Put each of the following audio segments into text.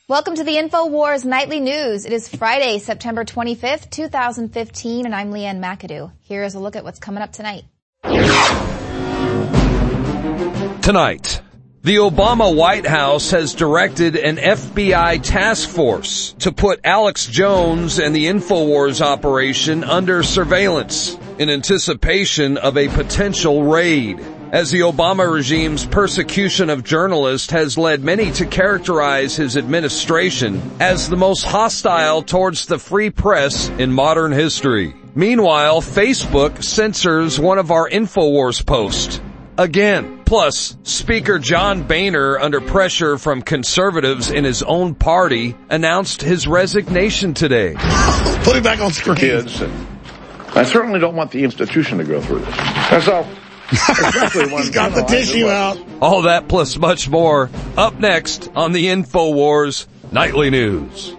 Welcome to the InfoWars Nightly News. It is Friday, September 25th, 2015, and I'm Leanne McAdoo. Here is a look at what's coming up tonight. Tonight, the Obama White House has directed an FBI task force to put Alex Jones and the InfoWars operation under surveillance in anticipation of a potential raid, as the Obama regime's persecution of journalists has led many to characterize his administration as the most hostile towards the free press in modern history. Meanwhile, Facebook censors one of our InfoWars posts again. Plus, Speaker John Boehner, under pressure from conservatives in his own party, announced his resignation today. Put it back on screen. Kids, and I certainly don't want the institution to go through this. That's all. He's got the tissue out. All that plus much more up next on the InfoWars Nightly News.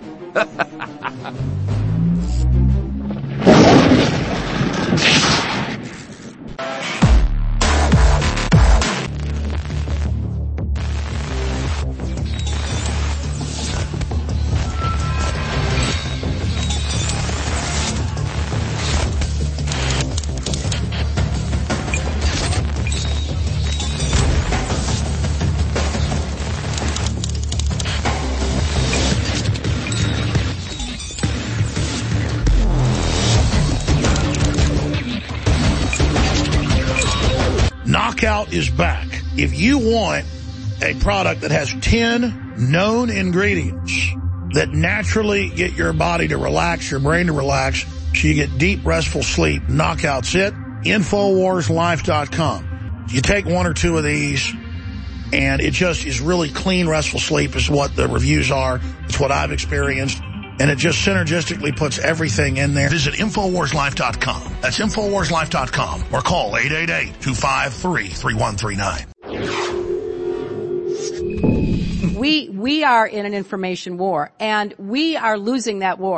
Knockout is back. If you want a product that has 10 known ingredients that naturally get your body to relax, your brain to relax, so you get deep, restful sleep, Knockout's it. InfoWarsLife.com. You take one or two of these, and it just is really clean, restful sleep is what the reviews are. It's what I've experienced. And it just synergistically puts everything in there. Visit InfoWarsLife.com. That's InfoWarsLife.com. Or call 888-253-3139. We are in an information war, and we are losing that war.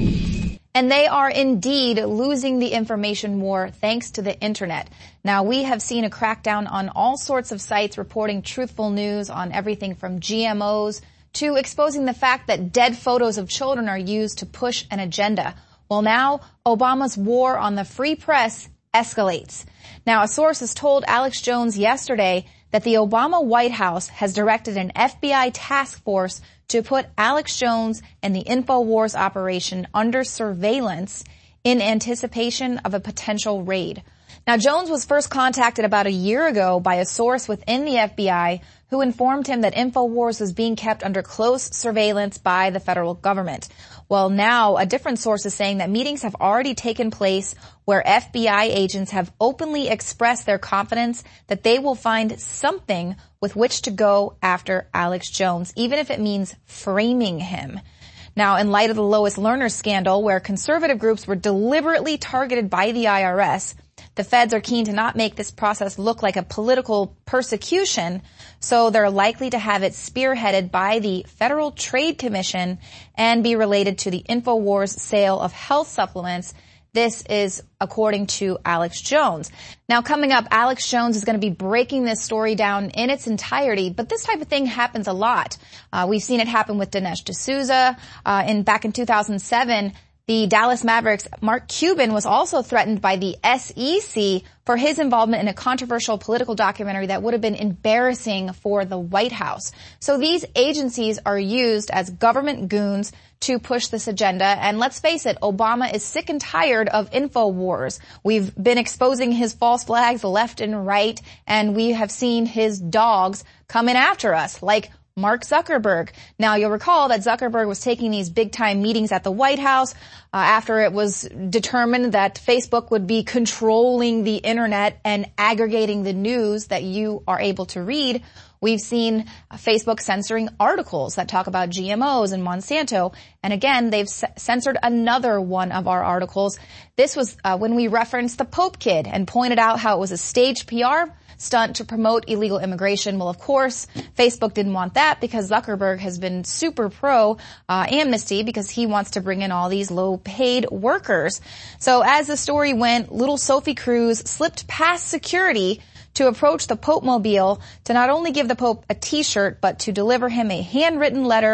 And they are indeed losing the information war thanks to the internet. Now, we have seen a crackdown on all sorts of sites reporting truthful news on everything from GMOs to exposing the fact that dead photos of children are used to push an agenda. Well, now, Obama's war on the free press escalates. Now, a source has told Alex Jones yesterday that the Obama White House has directed an FBI task force to put Alex Jones and the InfoWars operation under surveillance in anticipation of a potential raid. Now, Jones was first contacted about a year ago by a source within the FBI who informed him that InfoWars was being kept under close surveillance by the federal government. Well, now a different source is saying that meetings have already taken place where FBI agents have openly expressed their confidence that they will find something with which to go after Alex Jones, even if it means framing him. Now, in light of the Lois Lerner scandal, where conservative groups were deliberately targeted by the IRS, the feds are keen to not make this process look like a political persecution, so they're likely to have it spearheaded by the Federal Trade Commission and be related to the InfoWars sale of health supplements. This is according to Alex Jones. Now, coming up, Alex Jones is going to be breaking this story down in its entirety, but this type of thing happens a lot. We've seen it happen with Dinesh D'Souza. Back in 2007, the Dallas Mavericks' Mark Cuban was also threatened by the SEC for his involvement in a controversial political documentary that would have been embarrassing for the White House. So these agencies are used as government goons to push this agenda. And let's face it, Obama is sick and tired of InfoWars. We've been exposing his false flags left and right, and we have seen his dogs coming after us, like Mark Zuckerberg. Now, you'll recall that Zuckerberg was taking these big-time meetings at the White House after it was determined that Facebook would be controlling the internet and aggregating the news that you are able to read. We've seen Facebook censoring articles that talk about GMOs and Monsanto. And again, they've censored another one of our articles. This was when we referenced the Pope Kid and pointed out how it was a staged PR stunt to promote illegal immigration. Well, of course, Facebook didn't want that because Zuckerberg has been super pro amnesty because he wants to bring in all these low-paid workers. So as the story went, little Sophie Cruz slipped past security to approach the Pope Mobile to not only give the Pope a T-shirt, but to deliver him a handwritten letter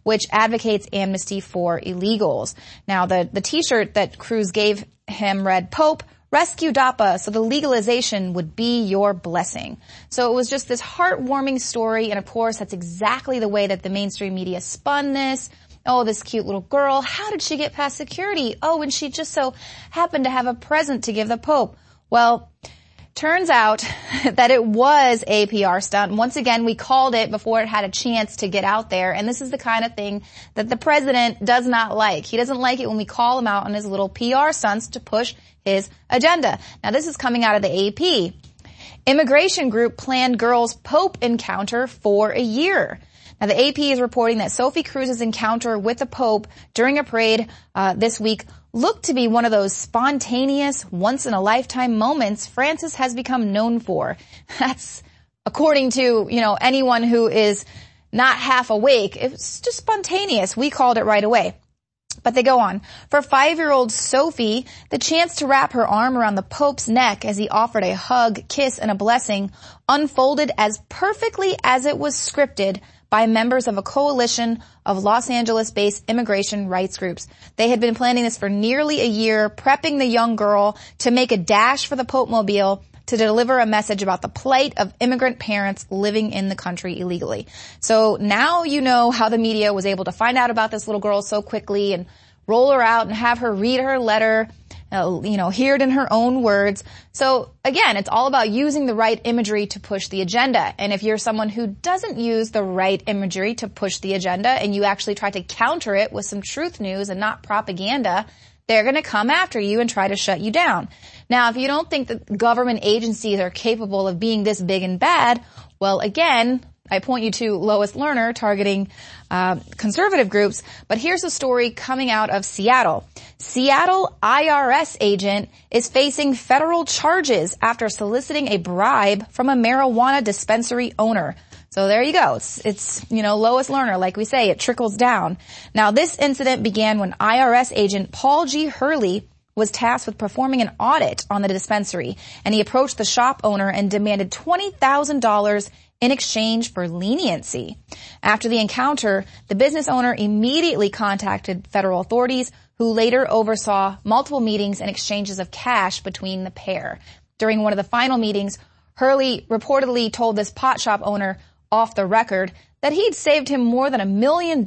which advocates amnesty for illegals. Now, the t-shirt that Cruz gave him read, "Pope, rescue DAPA so the legalization would be your blessing." So it was just this heartwarming story, and of course, that's exactly the way that the mainstream media spun this. Oh, this cute little girl, how did she get past security? Oh, and she just so happened to have a present to give the Pope. Well, turns out that it was a PR stunt. Once again, we called it before it had a chance to get out there, and this is the kind of thing that the president does not like. He doesn't like it when we call him out on his little PR stunts to push his agenda. Now, this is coming out of the AP. Immigration group planned girls' Pope encounter for a year. Now, the AP is reporting that Sophie Cruz's encounter with the Pope during a parade this week looked to be one of those spontaneous, once-in-a-lifetime moments Francis has become known for. That's according to, anyone who is not half awake. It's just spontaneous. We called it right away. But they go on. For 5-year-old Sophie, the chance to wrap her arm around the Pope's neck as he offered a hug, kiss, and a blessing unfolded as perfectly as it was scripted by members of a coalition of Los Angeles-based immigration rights groups. They had been planning this for nearly a year, prepping the young girl to make a dash for the Pope-mobile to deliver a message about the plight of immigrant parents living in the country illegally. So now you know how the media was able to find out about this little girl so quickly and roll her out and have her read her letter, hear it in her own words. So again, it's all about using the right imagery to push the agenda. And if you're someone who doesn't use the right imagery to push the agenda and you actually try to counter it with some truth news and not propaganda, they're going to come after you and try to shut you down. Now, if you don't think that government agencies are capable of being this big and bad, well, again, I point you to Lois Lerner targeting conservative groups, but here's a story coming out of Seattle. Seattle IRS agent is facing federal charges after soliciting a bribe from a marijuana dispensary owner. So there you go. It's Lois Lerner, like we say, it trickles down. Now, this incident began when IRS agent Paul G. Hurley was tasked with performing an audit on the dispensary, and he approached the shop owner and demanded $20,000 in exchange for leniency. After the encounter, the business owner immediately contacted federal authorities, who later oversaw multiple meetings and exchanges of cash between the pair. During one of the final meetings, Hurley reportedly told this pot shop owner off the record that he'd saved him more than $1 million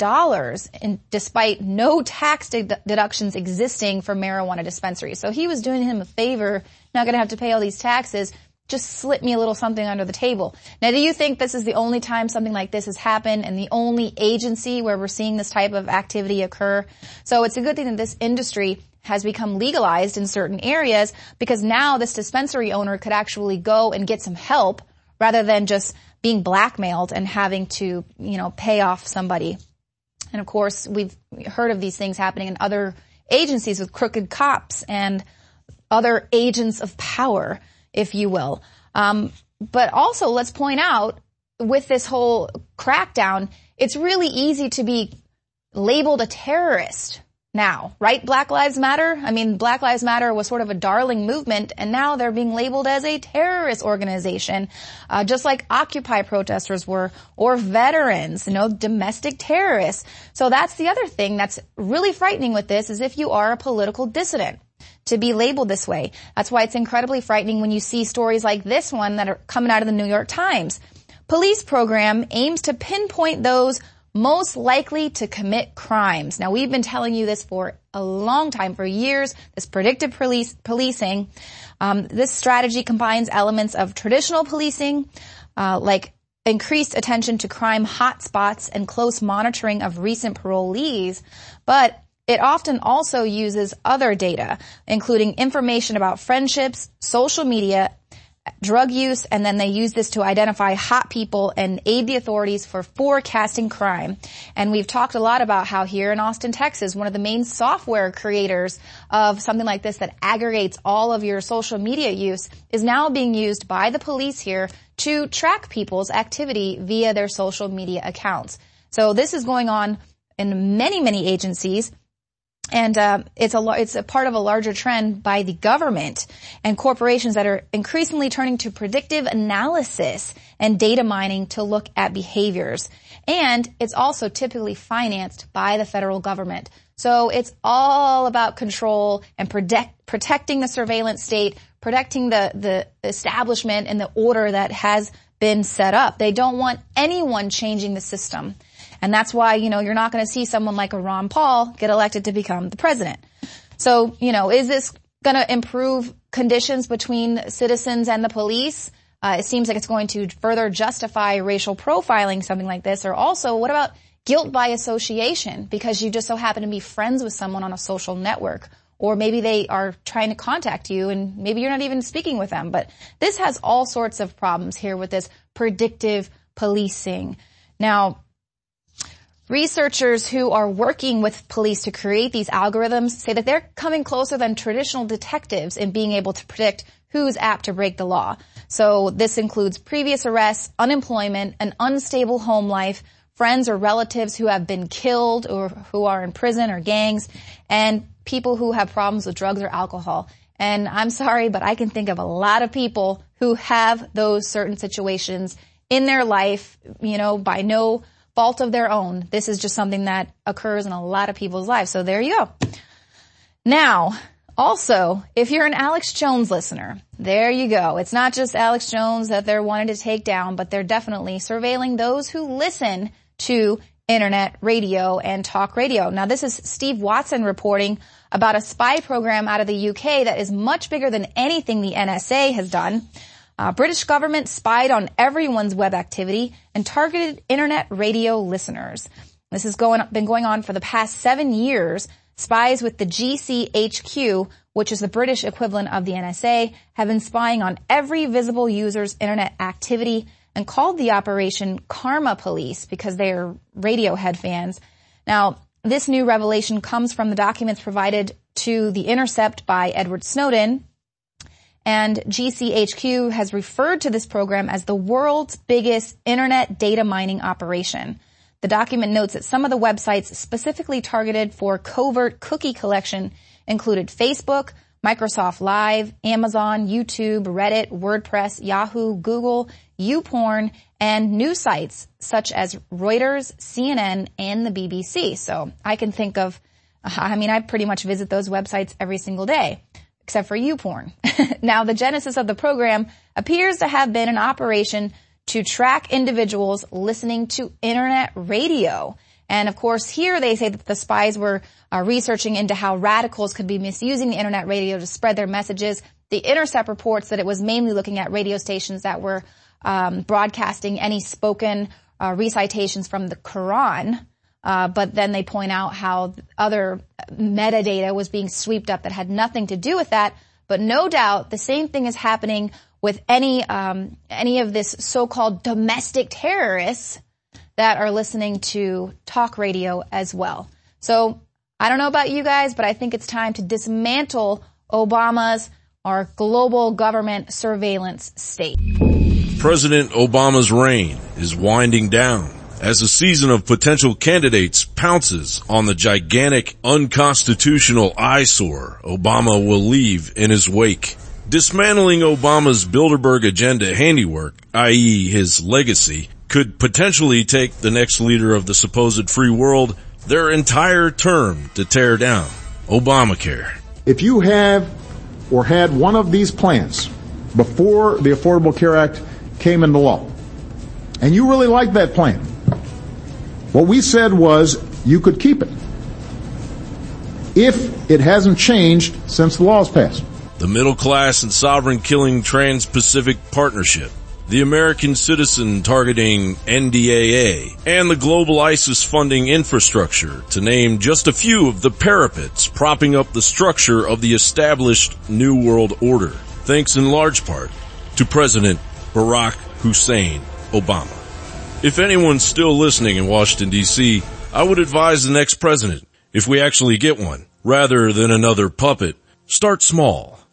despite no tax deductions existing for marijuana dispensaries. So he was doing him a favor, not going to have to pay all these taxes. Just slip me a little something under the table. Now, do you think this is the only time something like this has happened and the only agency where we're seeing this type of activity occur? So it's a good thing that this industry has become legalized in certain areas, because now this dispensary owner could actually go and get some help rather than just being blackmailed and having to, pay off somebody. And of course, we've heard of these things happening in other agencies with crooked cops and other agents of power, if you will. But also, let's point out, with this whole crackdown, it's really easy to be labeled a terrorist now, right? Black Lives Matter? I mean, Black Lives Matter was sort of a darling movement, and now they're being labeled as a terrorist organization, just like Occupy protesters were, or veterans, domestic terrorists. So that's the other thing that's really frightening with this, is if you are a political dissident, to be labeled this way. That's why it's incredibly frightening when you see stories like this one that are coming out of the New York Times. Police program aims to pinpoint those most likely to commit crimes. Now, we've been telling you this for a long time, for years, this predictive policing. This strategy combines elements of traditional policing, like increased attention to crime hotspots and close monitoring of recent parolees, but it often also uses other data, including information about friendships, social media, drug use, and then they use this to identify hot people and aid the authorities for forecasting crime. And we've talked a lot about how here in Austin, Texas, one of the main software creators of something like this that aggregates all of your social media use is now being used by the police here to track people's activity via their social media accounts. So this is going on in many, many agencies. And it's a part of a larger trend by the government and corporations that are increasingly turning to predictive analysis and data mining to look at behaviors. And it's also typically financed by the federal government. So it's all about control and protecting the surveillance state, protecting the establishment and the order that has been set up. They don't want anyone changing the system. And that's why, you're not going to see someone like a Ron Paul get elected to become the president. So, is this going to improve conditions between citizens and the police? It seems like it's going to further justify racial profiling, something like this. Or also, what about guilt by association because you just so happen to be friends with someone on a social network? Or maybe they are trying to contact you and maybe you're not even speaking with them. But this has all sorts of problems here with this predictive policing. Now, researchers who are working with police to create these algorithms say that they're coming closer than traditional detectives in being able to predict who's apt to break the law. So this includes previous arrests, unemployment, an unstable home life, friends or relatives who have been killed or who are in prison or gangs, and people who have problems with drugs or alcohol. And I'm sorry, but I can think of a lot of people who have those certain situations in their life, by no fault of their own. This is just something that occurs in a lot of people's lives. So there you go. Now, also, if you're an Alex Jones listener, there you go. It's not just Alex Jones that they're wanting to take down, but they're definitely surveilling those who listen to internet radio and talk radio. Now, this is Steve Watson reporting about a spy program out of the UK that is much bigger than anything the NSA has done. British government spied on everyone's web activity and targeted internet radio listeners. This has been going on for the past 7 years. Spies with the GCHQ, which is the British equivalent of the NSA, have been spying on every visible user's internet activity and called the operation Karma Police because they are Radiohead fans. Now, this new revelation comes from the documents provided to The Intercept by Edward Snowden. And GCHQ has referred to this program as the world's biggest internet data mining operation. The document notes that some of the websites specifically targeted for covert cookie collection included Facebook, Microsoft Live, Amazon, YouTube, Reddit, WordPress, Yahoo, Google, YouPorn, and news sites such as Reuters, CNN, and the BBC. So I can think of, I pretty much visit those websites every single day, except for YouPorn. Now, the genesis of the program appears to have been an operation to track individuals listening to internet radio. And of course, here they say that the spies were researching into how radicals could be misusing the internet radio to spread their messages. The Intercept reports that it was mainly looking at radio stations that were broadcasting any spoken recitations from the Quran. But then they point out how other metadata was being swept up that had nothing to do with that. But no doubt the same thing is happening with any of this so-called domestic terrorists that are listening to talk radio as well. So I don't know about you guys, but I think it's time to dismantle our global government surveillance state. President Obama's reign is winding down as a season of potential candidates pounces on the gigantic unconstitutional eyesore Obama will leave in his wake. Dismantling Obama's Bilderberg agenda handiwork, i.e. his legacy, could potentially take the next leader of the supposed free world their entire term to tear down Obamacare. If you have or had one of these plans before the Affordable Care Act came into law, and you really liked that plan, what we said was you could keep it if it hasn't changed since the law's passed. The Middle Class and Sovereign Killing Trans-Pacific Partnership, the American Citizen Targeting NDAA, and the Global ISIS Funding Infrastructure, to name just a few of the parapets propping up the structure of the established New World Order, thanks in large part to President Barack Hussein Obama. If anyone's still listening in Washington, D.C., I would advise the next president, if we actually get one, rather than another puppet, start small.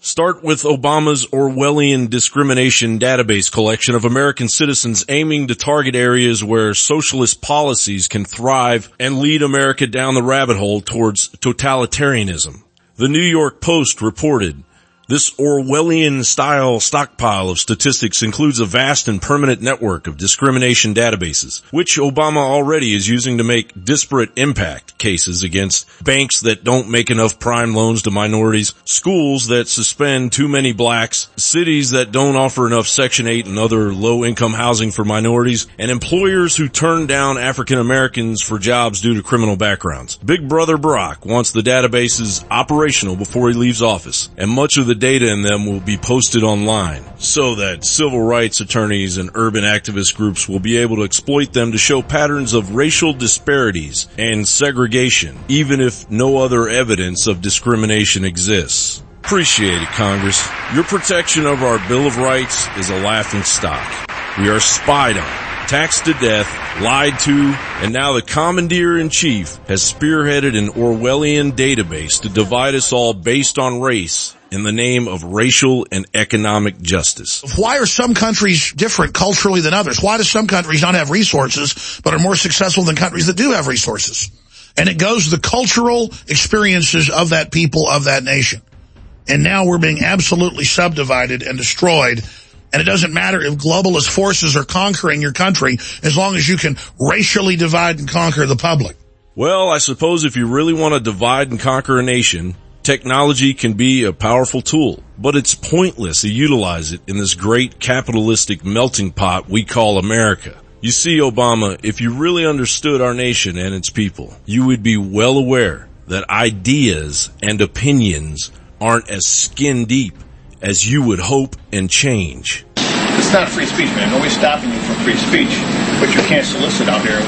Start with Obama's Orwellian discrimination database collection of American citizens aiming to target areas where socialist policies can thrive and lead America down the rabbit hole towards totalitarianism. The New York Post reported, this Orwellian-style stockpile of statistics includes a vast and permanent network of discrimination databases, which Obama already is using to make disparate impact cases against banks that don't make enough prime loans to minorities, schools that suspend too many blacks, cities that don't offer enough Section 8 and other low-income housing for minorities, and employers who turn down African Americans for jobs due to criminal backgrounds. Big Brother Barack wants the databases operational before he leaves office, and much of the data in them will be posted online so that civil rights attorneys and urban activist groups will be able to exploit them to show patterns of racial disparities and segregation, even if no other evidence of discrimination exists. Appreciate it, Congress. Your protection of our Bill of Rights is a laughing stock. We are spied on, taxed to death, lied to, and now the Commandeer-in-Chief has spearheaded an Orwellian database to divide us all based on race in the name of racial and economic justice. Why are some countries different culturally than others? Why do some countries not have resources but are more successful than countries that do have resources? And it goes to the cultural experiences of that people, of that nation. And now we're being absolutely subdivided and destroyed. And it doesn't matter if globalist forces are conquering your country as long as you can racially divide and conquer the public. Well, I suppose if you really want to divide and conquer a nation, technology can be a powerful tool, but it's pointless to utilize it in this great capitalistic melting pot we call America. You see, Obama, if you really understood our nation and its people, you would be well aware that ideas and opinions aren't as skin deep as you would hope and change. It's not free speech, man. Nobody's stopping you from free speech, but you can't solicit out there.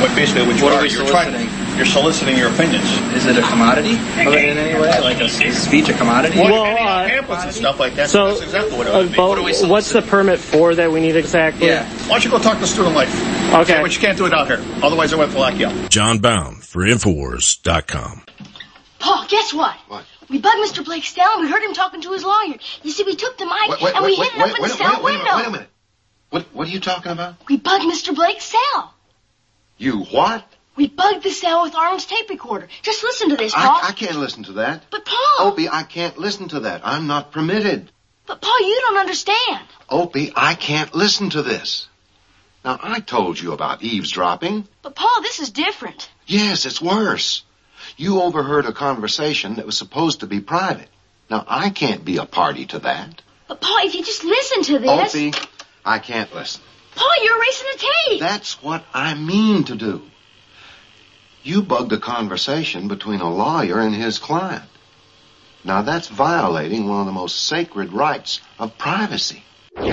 You're soliciting your opinions. Is it a commodity in any way? Like is speech a commodity? Well, pamphlets and stuff like that. So that's exactly what it would be. What's the permit for that we need exactly? Yeah. Why don't you go talk to Student Life? Okay. But you can't do it out here. Otherwise, I went to lock you up. John Bound for Infowars.com. Paul, guess what? What? We bugged Mr. Blake's cell and we heard him talking to his lawyer. You see, we took the mic and we hid it up in the cell window. Wait a minute. What are you talking about? We bugged Mr. Blake's cell. You what? We bugged the cell with Arnold's tape recorder. Just listen to this, Paul. I can't listen to that. But, Paul. Opie, I can't listen to that. I'm not permitted. But, Paul, you don't understand. Opie, I can't listen to this. Now, I told you about eavesdropping. But, Paul, this is different. Yes, it's worse. You overheard a conversation that was supposed to be private. Now, I can't be a party to that. But, Paul, if you just listen to this... Opie, I can't listen. Paul, you're erasing the tape. That's what I mean to do. You bugged a conversation between a lawyer and his client. Now, that's violating one of the most sacred rights of privacy. I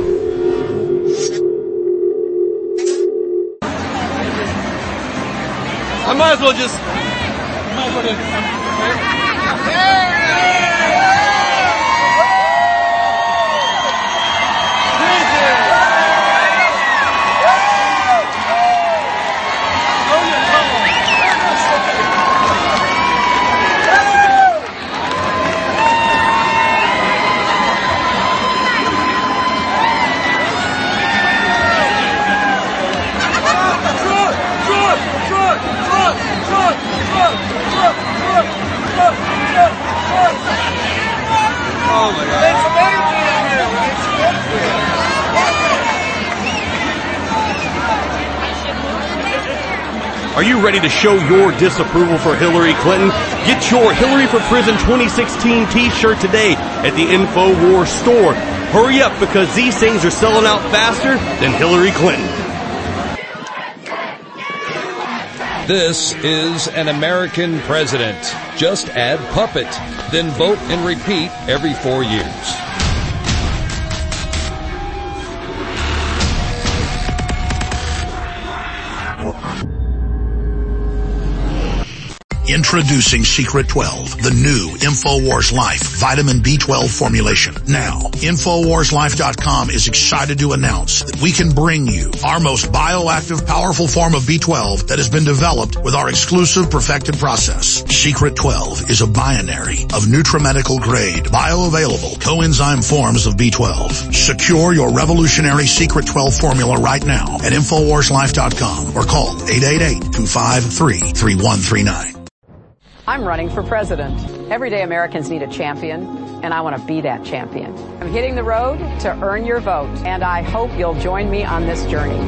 might as well just... Oh my God. Are you ready to show your disapproval for Hillary Clinton? Get your Hillary for Prison 2016 t-shirt today at the InfoWars store. Hurry up because these things are selling out faster than Hillary Clinton. This is an American president. Just add puppet, then vote and repeat every 4 years. Introducing Secret 12, the new InfoWars Life vitamin B12 formulation. Now, InfoWarsLife.com is excited to announce that we can bring you our most bioactive, powerful form of B12 that has been developed with our exclusive perfected process. Secret 12 is a binary of nutramedical grade, bioavailable coenzyme forms of B12. Secure your revolutionary Secret 12 formula right now at InfoWarsLife.com or call 888-253-3139. I'm running for president. Everyday Americans need a champion, and I want to be that champion. I'm hitting the road to earn your vote, and I hope you'll join me on this journey.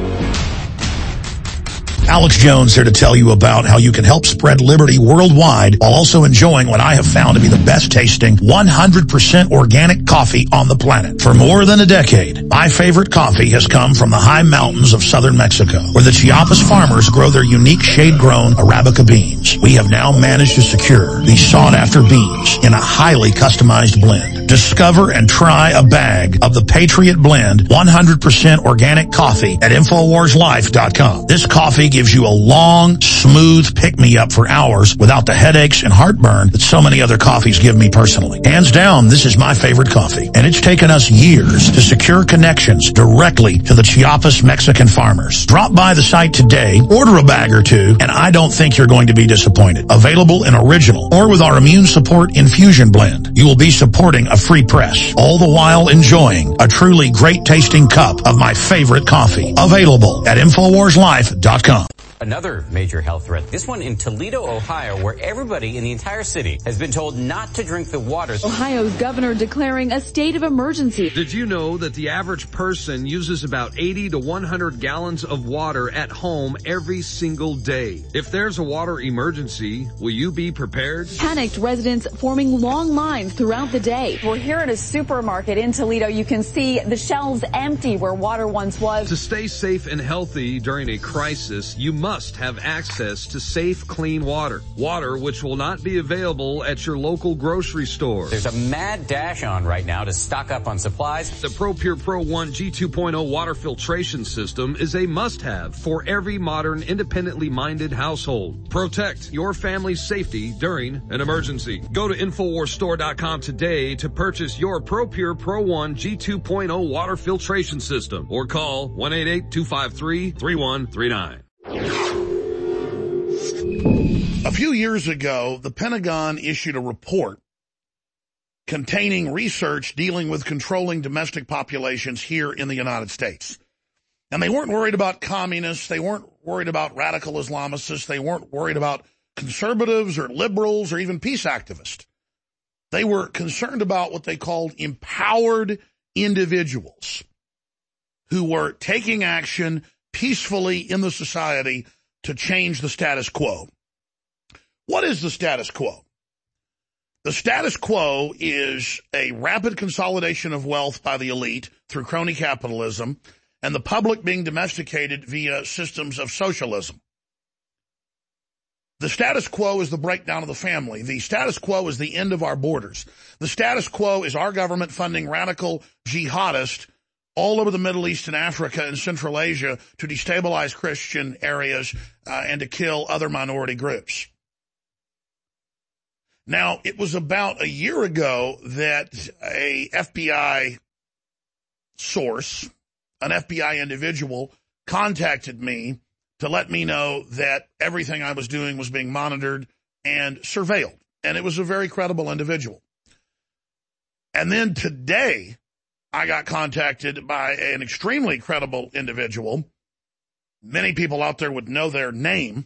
Alex Jones here to tell you about how you can help spread liberty worldwide while also enjoying what I have found to be the best tasting 100% organic coffee on the planet. For more than a decade, my favorite coffee has come from the high mountains of southern Mexico, where the Chiapas farmers grow their unique shade-grown Arabica beans. We have now managed to secure these sought-after beans in a highly customized blend. Discover and try a bag of the Patriot Blend 100% organic coffee at InfoWarsLife.com. This coffee gives you a long, smooth pick-me-up for hours without the headaches and heartburn that so many other coffees give me personally. Hands down, this is my favorite coffee, and it's taken us years to secure connections directly to the Chiapas Mexican farmers. Drop by the site today, order a bag or two, and I don't think you're going to be disappointed. Available in original or with our immune support infusion blend. You will be supporting a free press, all the while enjoying a truly great-tasting cup of my favorite coffee. Available at InfoWarsLife.com. Another major health threat, this one in Toledo, Ohio, where everybody in the entire city has been told not to drink the water. Ohio's governor declaring a state of emergency. Did you know that the average person uses about 80 to 100 gallons of water at home every single day? If there's a water emergency, will you be prepared? Panicked residents forming long lines throughout the day. We're here at a supermarket in Toledo. You can see the shelves empty where water once was. To stay safe and healthy during a crisis, you must have access to safe, clean water. Water which will not be available at your local grocery store. There's a mad dash on right now to stock up on supplies. The ProPure Pro 1 G2.0 water filtration system is a must-have for every modern, independently minded household. Protect your family's safety during an emergency. Go to InfoWarsStore.com today to purchase your ProPure Pro 1 G2.0 water filtration system or call 1-888-253-3139. A few years ago, the Pentagon issued a report containing research dealing with controlling domestic populations here in the United States. And they weren't worried about communists. They weren't worried about radical Islamists. They weren't worried about conservatives or liberals or even peace activists. They were concerned about what they called empowered individuals who were taking action peacefully in the society to change the status quo. What is the status quo? The status quo is a rapid consolidation of wealth by the elite through crony capitalism and the public being domesticated via systems of socialism. The status quo is the breakdown of the family. The status quo is the end of our borders. The status quo is our government funding radical jihadists all over the Middle East and Africa and Central Asia to destabilize Christian areas and to kill other minority groups. Now, it was about a year ago that a FBI source, an FBI individual, contacted me to let me know that everything I was doing was being monitored and surveilled. And it was a very credible individual. And then today, I got contacted by an extremely credible individual. Many people out there would know their name.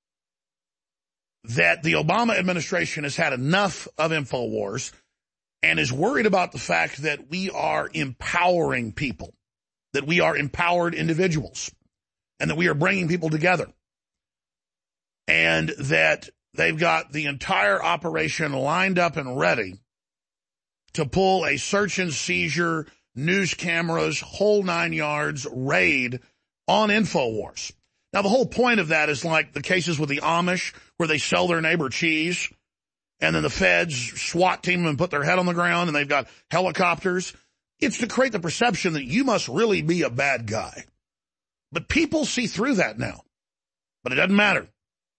That the Obama administration has had enough of InfoWars and is worried about the fact that we are empowering people, that we are empowered individuals, and that we are bringing people together, and that they've got the entire operation lined up and ready to pull a search and seizure, news cameras, whole 9 yards raid on InfoWars. Now, the whole point of that is like the cases with the Amish where they sell their neighbor cheese and then the feds SWAT team them and put their head on the ground and they've got helicopters. It's to create the perception that you must really be a bad guy. But people see through that now. But it doesn't matter.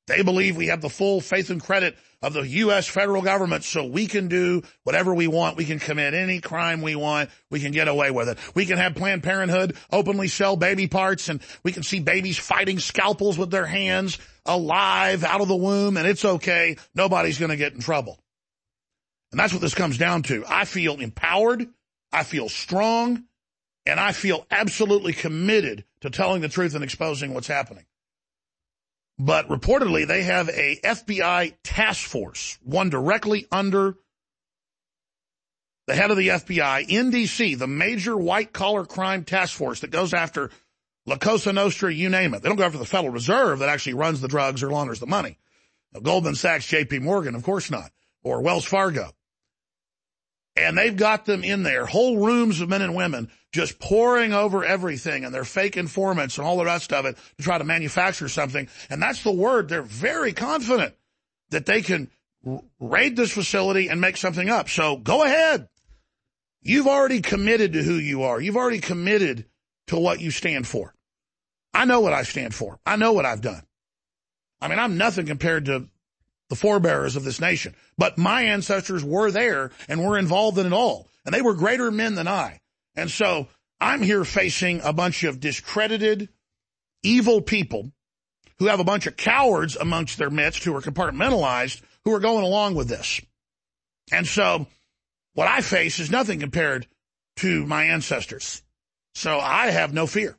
They believe we have the full faith and credit of the U.S. federal government, so we can do whatever we want. We can commit any crime we want. We can get away with it. We can have Planned Parenthood openly sell baby parts, and we can see babies fighting scalpels with their hands alive out of the womb, and it's okay. Nobody's going to get in trouble. And that's what this comes down to. I feel empowered. I feel strong. And I feel absolutely committed to telling the truth and exposing what's happening. But reportedly, they have a FBI task force, one directly under the head of the FBI in D.C., the major white-collar crime task force that goes after La Cosa Nostra, you name it. They don't go after the Federal Reserve that actually runs the drugs or launders the money. Goldman Sachs, J.P. Morgan, of course not, or Wells Fargo. And they've got them in there, whole rooms of men and women just poring over everything, and they're fake informants and all the rest of it to try to manufacture something. And that's the word. They're very confident that they can raid this facility and make something up. So go ahead. You've already committed to who you are. You've already committed to what you stand for. I know what I stand for. I know what I've done. I mean, I'm nothing compared to the forebearers of this nation. But my ancestors were there and were involved in it all. And they were greater men than I. And so I'm here facing a bunch of discredited, evil people who have a bunch of cowards amongst their midst who are compartmentalized, who are going along with this. And so what I face is nothing compared to my ancestors. So I have no fear.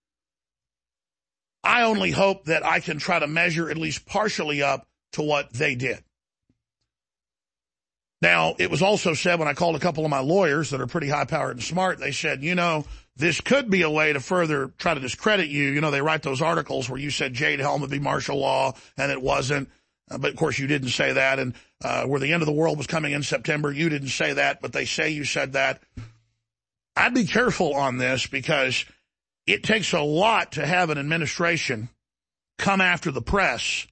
I only hope that I can try to measure at least partially up to what they did. Now, it was also said when I called a couple of my lawyers that are pretty high-powered and smart, they said, you know, this could be a way to further try to discredit you. You know, they write those articles where you said Jade Helm would be martial law, and it wasn't. But, of course, you didn't say that. And where the end of the world was coming in September, you didn't say that, but they say you said that. I'd be careful on this because it takes a lot to have an administration come after the press.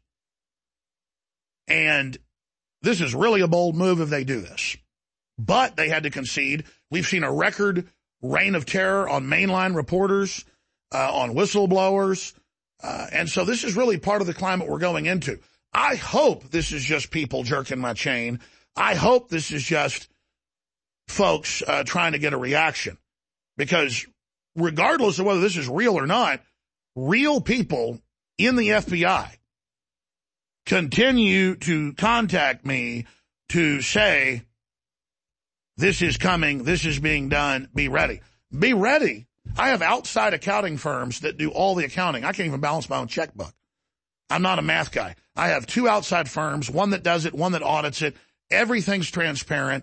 And this is really a bold move if they do this. But they had to concede. We've seen a record reign of terror on mainline reporters, on whistleblowers. And so this is really part of the climate we're going into. I hope this is just people jerking my chain. I hope this is just folks trying to get a reaction. Because regardless of whether this is real or not, real people in the FBI continue to contact me to say, this is coming, this is being done, be ready. Be ready. I have outside accounting firms that do all the accounting. I can't even balance my own checkbook. I'm not a math guy. I have two outside firms, one that does it, one that audits it. Everything's transparent.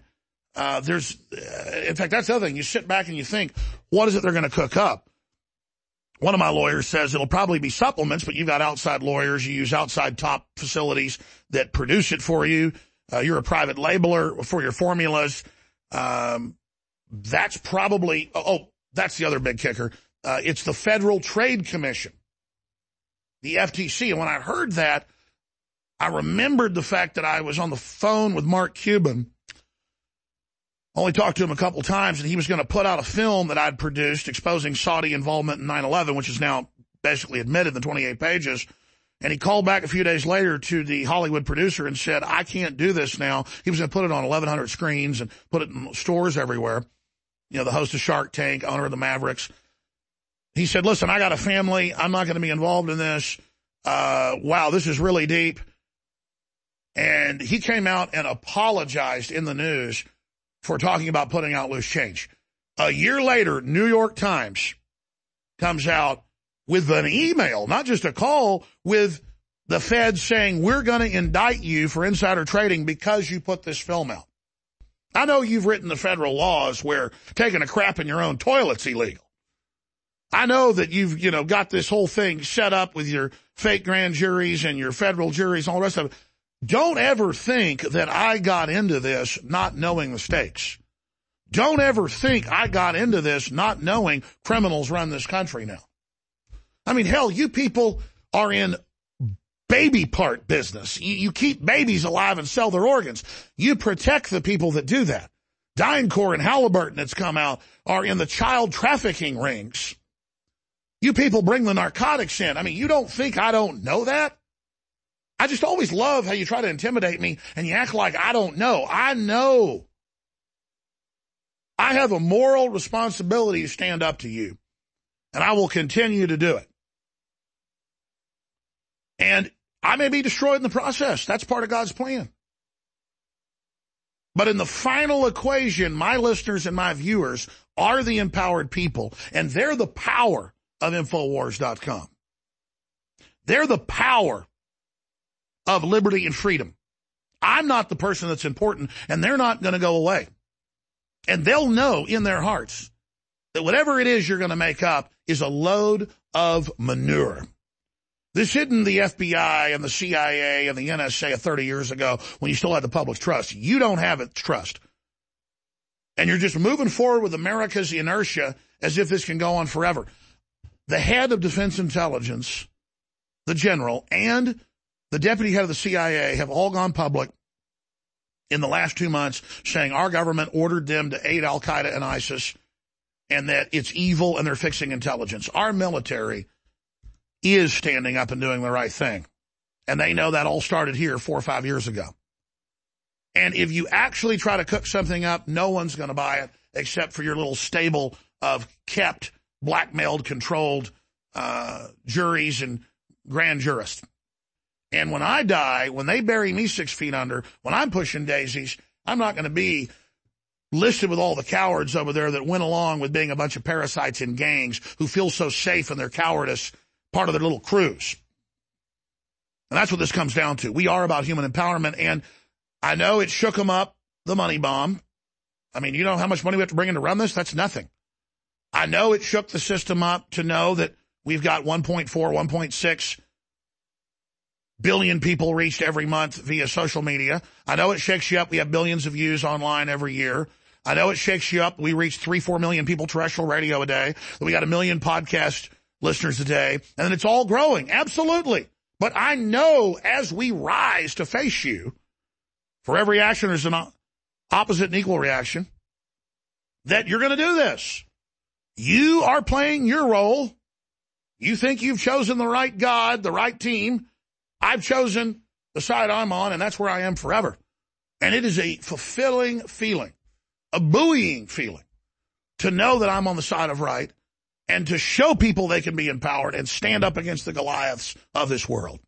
In fact, that's the other thing. You sit back and you think, what is it they're going to cook up? One of my lawyers says it'll probably be supplements, but you've got outside lawyers. You use outside top facilities that produce it for you. You're a private labeler for your formulas. That's probably, that's the other big kicker. It's the Federal Trade Commission, the FTC. And when I heard that, I remembered the fact that I was on the phone with Mark Cuban. Only talked to him a couple times, and he was going to put out a film that I'd produced exposing Saudi involvement in 9/11, which is now basically admitted in the 28 pages. And he called back a few days later to the Hollywood producer and said, I can't do this now. He was going to put it on 1,100 screens and put it in stores everywhere. You know, the host of Shark Tank, owner of the Mavericks. He said, listen, I got a family. I'm not going to be involved in this. Wow, this is really deep. And he came out and apologized in the news for talking about putting out loose change. A year later, New York Times comes out with an email, not just a call, with the Fed saying, we're going to indict you for insider trading because you put this film out. I know you've written the federal laws where taking a crap in your own toilet's illegal. I know that you've, got this whole thing set up with your fake grand juries and your federal juries and all the rest of it. Don't ever think that I got into this not knowing the stakes. Don't ever think I got into this not knowing criminals run this country now. I mean, hell, you people are in baby part business. You keep babies alive and sell their organs. You protect the people that do that. DynCorp and Halliburton that's come out are in the child trafficking rings. You people bring the narcotics in. I mean, you don't think I don't know that? I just always love how you try to intimidate me and you act like I don't know. I know. I have a moral responsibility to stand up to you, and I will continue to do it. And I may be destroyed in the process. That's part of God's plan. But in the final equation, my listeners and my viewers are the empowered people, and they're the power of Infowars.com. They're the power of liberty and freedom. I'm not the person that's important, and they're not going to go away. And they'll know in their hearts that whatever it is you're going to make up is a load of manure. This isn't the FBI and the CIA and the NSA 30 years ago when you still had the public's trust. You don't have its trust. And you're just moving forward with America's inertia as if this can go on forever. The head of Defense Intelligence, the general, and the deputy head of the CIA have all gone public in the last 2 months saying our government ordered them to aid al-Qaeda and ISIS and that it's evil and they're fixing intelligence. Our military is standing up and doing the right thing. And they know that all started here 4 or 5 years ago. And if you actually try to cook something up, no one's going to buy it except for your little stable of kept, blackmailed, controlled juries and grand jurists. And when I die, when they bury me 6 feet under, when I'm pushing daisies, I'm not going to be listed with all the cowards over there that went along with being a bunch of parasites in gangs who feel so safe in their cowardice, part of their little crews. And that's what this comes down to. We are about human empowerment, and I know it shook them up, the money bomb. I mean, you know how much money we have to bring in to run this? That's nothing. I know it shook the system up to know that we've got 1.4, 1.6 billion people reached every month via social media. I know it shakes you up. We have billions of views online every year. I know it shakes you up. We reach 3-4 million people terrestrial radio a day. We got 1 million podcast listeners a day. And then it's all growing. Absolutely. But I know as we rise to face you, for every action there's an opposite and equal reaction, that you're going to do this. You are playing your role. You think you've chosen the right God, the right team. I've chosen the side I'm on, and that's where I am forever. And it is a fulfilling feeling, a buoying feeling, to know that I'm on the side of right and to show people they can be empowered and stand up against the Goliaths of this world.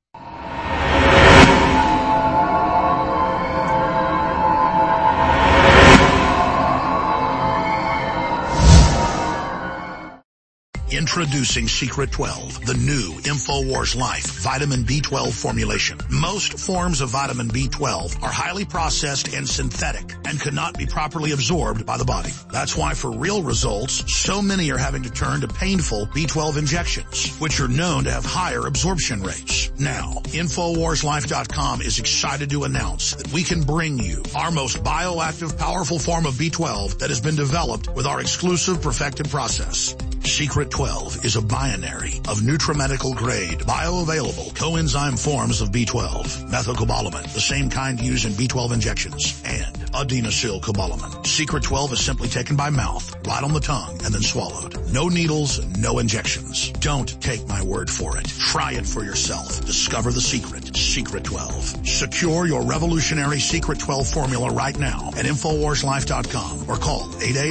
Introducing Secret 12, the new InfoWars Life vitamin B12 formulation. Most forms of vitamin B12 are highly processed and synthetic and cannot be properly absorbed by the body. That's why for real results, so many are having to turn to painful B12 injections, which are known to have higher absorption rates. Now, InfoWarsLife.com is excited to announce that we can bring you our most bioactive, powerful form of B12 that has been developed with our exclusive perfected process. Secret 12 is a binary of nutramedical grade, bioavailable coenzyme forms of B12, methylcobalamin, the same kind used in B12 injections, and adenosylcobalamin. Secret 12 is simply taken by mouth, right on the tongue, and then swallowed. No needles, no injections. Don't take my word for it. Try it for yourself. Discover the secret. Secret 12. Secure your revolutionary Secret 12 formula right now at InfoWarsLife.com or call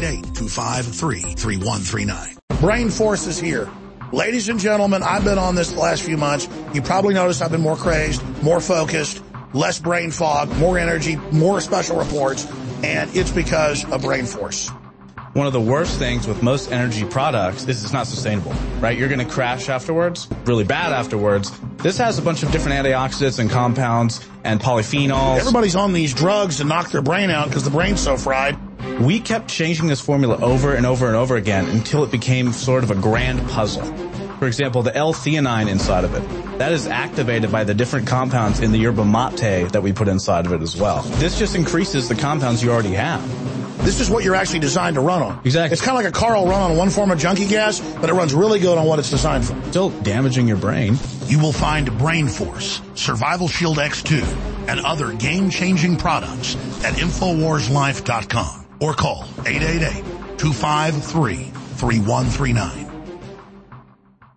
888-253-3139. Brain Force is here. Ladies and gentlemen, I've been on this the last few months. You probably noticed I've been more crazed, more focused, less brain fog, more energy, more special reports, and it's because of Brain Force. One of the worst things with most energy products is it's not sustainable, right? You're going to crash afterwards, really bad afterwards. This has a bunch of different antioxidants and compounds and polyphenols. Everybody's on these drugs to knock their brain out because the brain's so fried. We kept changing this formula over and over and over again until it became sort of a grand puzzle. For example, the L-theanine inside of it, that is activated by the different compounds in the yerba mate that we put inside of it as well. This just increases the compounds you already have. This is what you're actually designed to run on. Exactly. It's kind of like a car will run on one form of junkie gas, but it runs really good on what it's designed for. Still damaging your brain. You will find Brain Force, Survival Shield X2, and other game-changing products at InfoWarsLife.com or call 888-253-3139.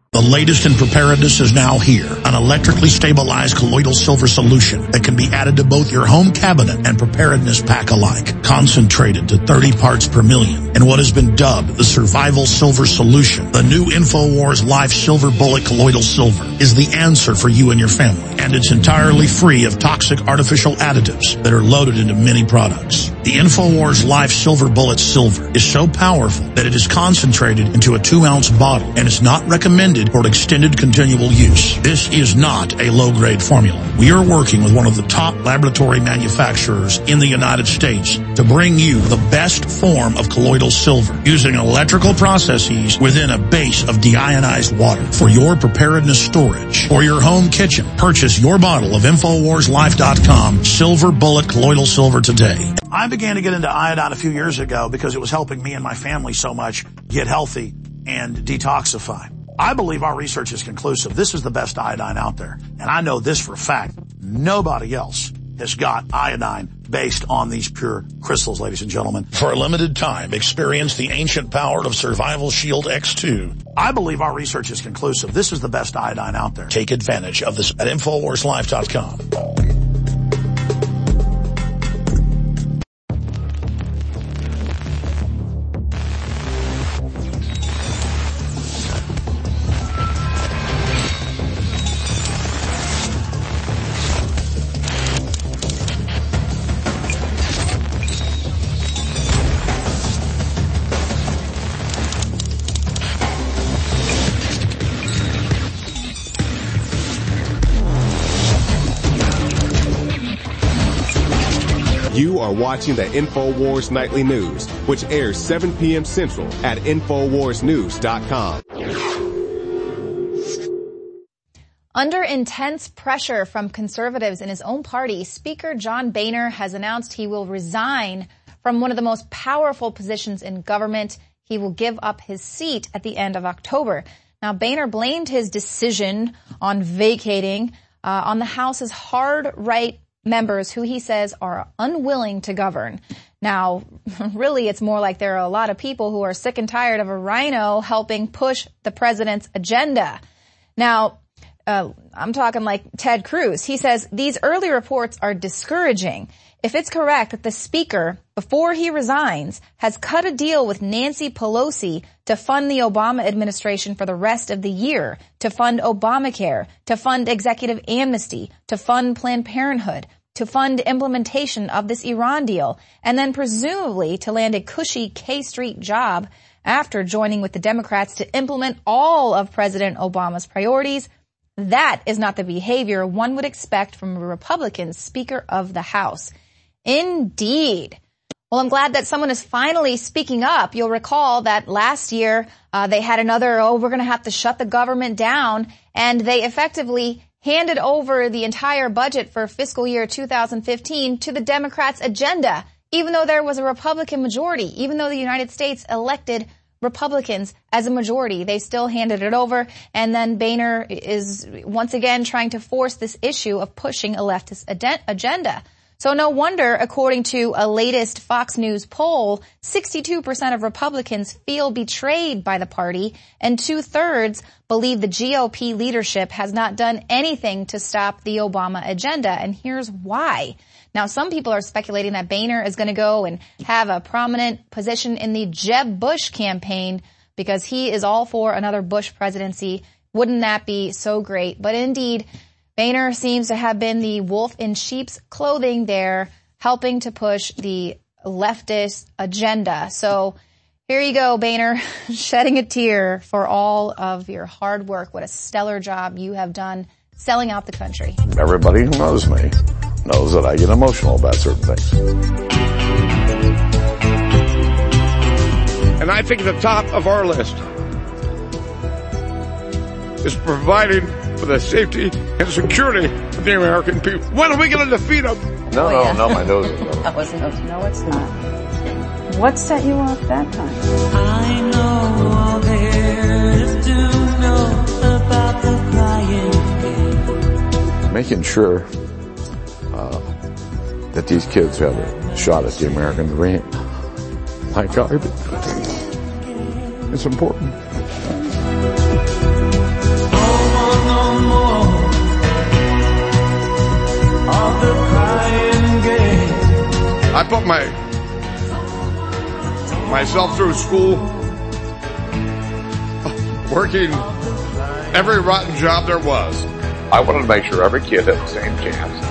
The latest in preparedness is now here. An electrically stabilized colloidal silver solution that can be added to both your home cabinet and preparedness pack alike. Concentrated to 30 parts per million in what has been dubbed the survival silver solution. The new InfoWars Life Silver Bullet Colloidal Silver is the answer for you and your family. And it's entirely free of toxic artificial additives that are loaded into many products. The InfoWars Life Silver Bullet Silver is so powerful that it is concentrated into a 2-ounce bottle and is not recommended for extended continual use. This is not a low-grade formula. We are working with one of the top laboratory manufacturers in the United States to bring you the best form of colloidal silver using electrical processes within a base of deionized water. For your preparedness storage or your home kitchen, purchase your bottle of InfoWarsLife.com Silver Bullet Colloidal Silver today. I began to get into iodine a few years ago because it was helping me and my family so much get healthy and detoxify. I believe our research is conclusive. This is the best iodine out there. And I know this for a fact. Nobody else has got iodine based on these pure crystals, ladies and gentlemen. For a limited time, experience the ancient power of Survival Shield X2. I believe our research is conclusive. This is the best iodine out there. Take advantage of this at InfoWarsLife.com. You are watching the InfoWars Nightly News, which airs 7 p.m. Central at InfoWarsNews.com. Under intense pressure from conservatives in his own party, Speaker John Boehner has announced he will resign from one of the most powerful positions in government. He will give up his seat at the end of October. Now, Boehner blamed his decision on vacating on the House's hard-right members who he says are unwilling to govern. Now, really, it's more like there are a lot of people who are sick and tired of a rhino helping push the president's agenda. Now, I'm talking like Ted Cruz. He says these early reports are discouraging. If it's correct that the speaker, before he resigns, has cut a deal with Nancy Pelosi to fund the Obama administration for the rest of the year, to fund Obamacare, to fund executive amnesty, to fund Planned Parenthood, to fund implementation of this Iran deal, and then presumably to land a cushy K Street job after joining with the Democrats to implement all of President Obama's priorities, that is not the behavior one would expect from a Republican Speaker of the House. Indeed. Well, I'm glad that someone is finally speaking up. You'll recall that last year they had another, we're going to have to shut the government down, and they effectively handed over the entire budget for fiscal year 2015 to the Democrats' agenda, even though there was a Republican majority, even though the United States elected Republicans as a majority. They still handed it over, and then Boehner is once again trying to force this issue of pushing a leftist agenda. So no wonder, according to a latest Fox News poll, 62% of Republicans feel betrayed by the party, and 2/3 believe the GOP leadership has not done anything to stop the Obama agenda. And here's why. Now, some people are speculating that Boehner is going to go and have a prominent position in the Jeb Bush campaign because he is all for another Bush presidency. Wouldn't that be so great? But indeed, Boehner seems to have been the wolf in sheep's clothing there, helping to push the leftist agenda. So here you go, Boehner, shedding a tear for all of your hard work. What a stellar job you have done selling out the country. Everybody who knows me knows that I get emotional about certain things. And I think the top of our list is providing for the safety and security of the American people. When are we going to defeat them? No, my nose is going. That was no, it's not. What set you off that time? I know all there is to know about the crying. Making sure that these kids have a shot at the American dream. My God, it's important. put myself through school, working every rotten job there was. I wanted to make sure every kid had the same chance.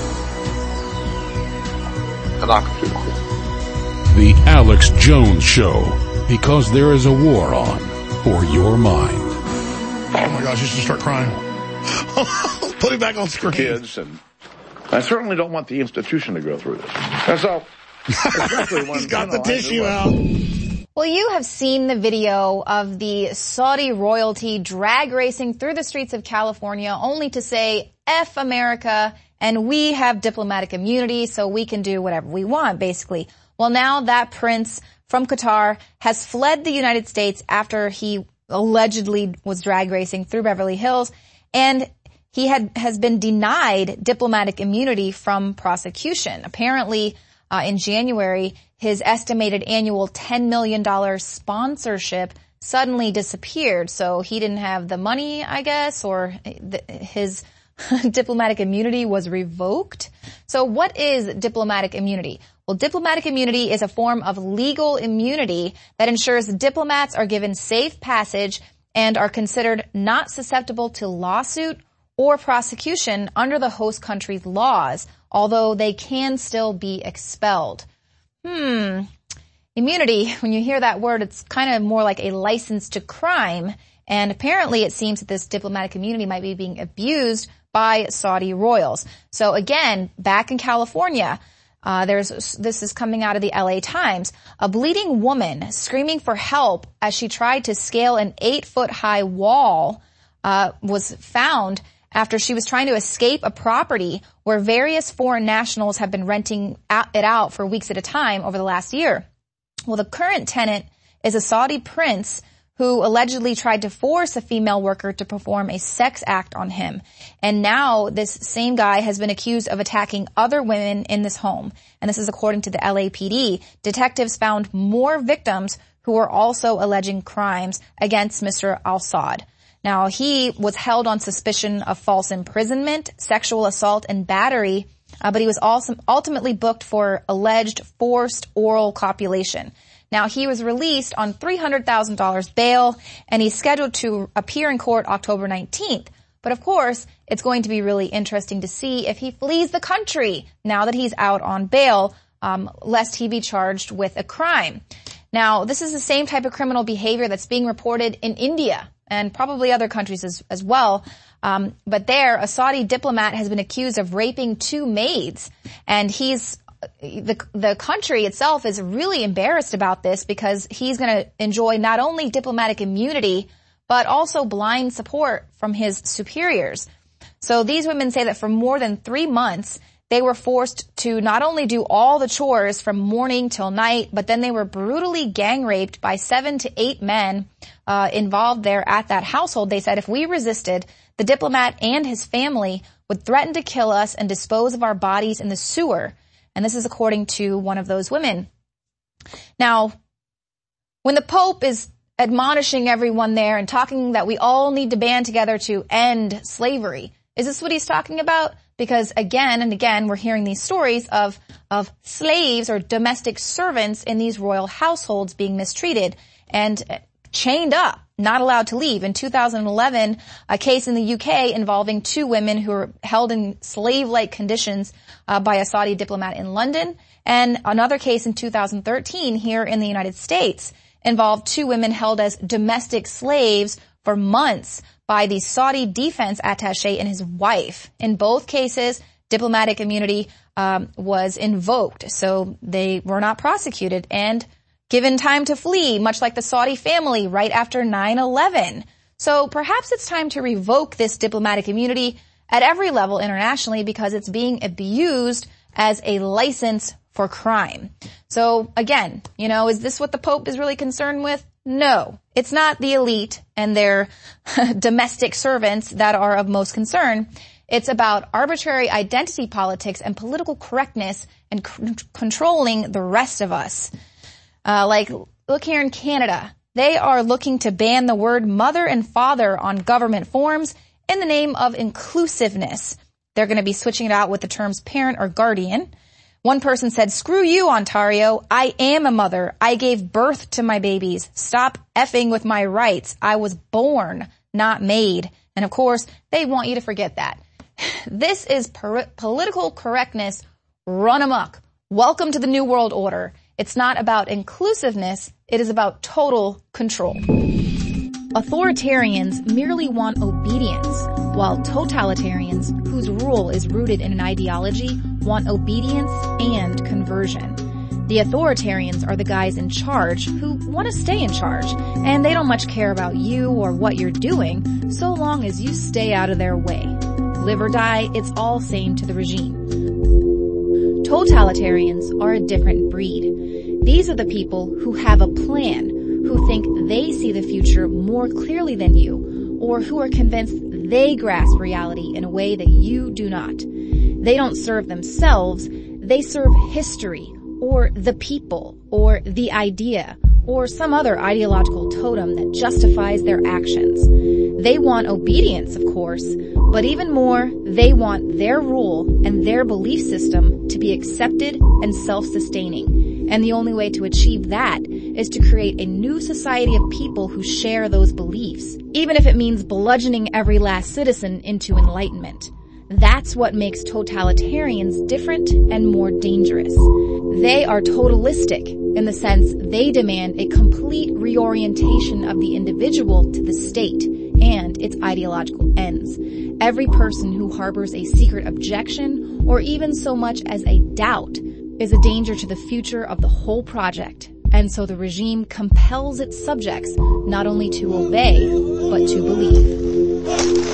And I could do it. The Alex Jones Show, because there is a war on for your mind. Oh my gosh, you should start crying. Put it back on screen. Kids, and I certainly don't want the institution to go through this. And so, especially when, he's got the tissue out. Well, you have seen the video of the Saudi royalty drag racing through the streets of California only to say, F America, and we have diplomatic immunity, so we can do whatever we want, basically. Well, now that prince from Qatar has fled the United States after he allegedly was drag racing through Beverly Hills, and he has been denied diplomatic immunity from prosecution. Apparently, in January, his estimated annual $10 million sponsorship suddenly disappeared. So he didn't have the money, I guess, or his diplomatic immunity was revoked. So what is diplomatic immunity? Well, diplomatic immunity is a form of legal immunity that ensures diplomats are given safe passage and are considered not susceptible to lawsuit or prosecution under the host country's laws, although they can still be expelled. Immunity, when you hear that word, it's kind of more like a license to crime. And apparently it seems that this diplomatic immunity might be being abused by Saudi royals. So again, back in California, this is coming out of the LA Times. A bleeding woman screaming for help as she tried to scale an 8-foot-high wall was found after she was trying to escape a property where various foreign nationals have been renting it out for weeks at a time over the last year. Well, the current tenant is a Saudi prince who allegedly tried to force a female worker to perform a sex act on him. And now this same guy has been accused of attacking other women in this home. And this is according to the LAPD. Detectives found more victims who were also alleging crimes against Mr. Al-Saud. Now, he was held on suspicion of false imprisonment, sexual assault, and battery, but he was also ultimately booked for alleged forced oral copulation. Now, he was released on $300,000 bail, and he's scheduled to appear in court October 19th. But of course, it's going to be really interesting to see if he flees the country now that he's out on bail, lest he be charged with a crime. Now, this is the same type of criminal behavior that's being reported in India and probably other countries as well. But there, a Saudi diplomat has been accused of raping 2 maids, and the country itself is really embarrassed about this because he's going to enjoy not only diplomatic immunity, but also blind support from his superiors. So these women say that for more than 3 months, they were forced to not only do all the chores from morning till night, but then they were brutally gang raped by 7 to 8 men involved there at that household. They said if we resisted, the diplomat and his family would threaten to kill us and dispose of our bodies in the sewer. And this is according to one of those women. Now, when the Pope is admonishing everyone there and talking that we all need to band together to end slavery, is this what he's talking about? Because again and again, we're hearing these stories of slaves or domestic servants in these royal households being mistreated and chained up, not allowed to leave. In 2011, a case in the UK involving 2 women who were held in slave-like conditions by a Saudi diplomat in London, and another case in 2013 here in the United States involved 2 women held as domestic slaves for months by the Saudi defense attaché and his wife. In both cases, diplomatic immunity was invoked, so they were not prosecuted and given time to flee, much like the Saudi family right after 9/11. So perhaps it's time to revoke this diplomatic immunity at every level internationally because it's being abused as a license for crime. So again, is this what the Pope is really concerned with? No, it's not the elite and their domestic servants that are of most concern. It's about arbitrary identity politics and political correctness and controlling the rest of us. Look here in Canada. They are looking to ban the word mother and father on government forms in the name of inclusiveness. They're going to be switching it out with the terms parent or guardian. One person said, screw you, Ontario. I am a mother. I gave birth to my babies. Stop effing with my rights. I was born, not made. And of course, they want you to forget that. This is political correctness run amok. Welcome to the New World Order. It's not about inclusiveness. It is about total control. Authoritarians merely want obedience, while totalitarians, whose rule is rooted in an ideology, want obedience and conversion. The authoritarians are the guys in charge who want to stay in charge, and they don't much care about you or what you're doing, so long as you stay out of their way. Live or die, it's all same to the regime. Totalitarians are a different breed. These are the people who have a plan, who think they see the future more clearly than you, or who are convinced they grasp reality in a way that you do not. They don't serve themselves, they serve history, or the people, or the idea, or some other ideological totem that justifies their actions. They want obedience, of course, but even more, they want their rule and their belief system to be accepted and self-sustaining. And the only way to achieve that is to create a new society of people who share those beliefs, even if it means bludgeoning every last citizen into enlightenment. That's what makes totalitarians different and more dangerous. They are totalistic in the sense they demand a complete reorientation of the individual to the state and its ideological ends. Every person who harbors a secret objection or even so much as a doubt is a danger to the future of the whole project. And so the regime compels its subjects not only to obey, but to believe.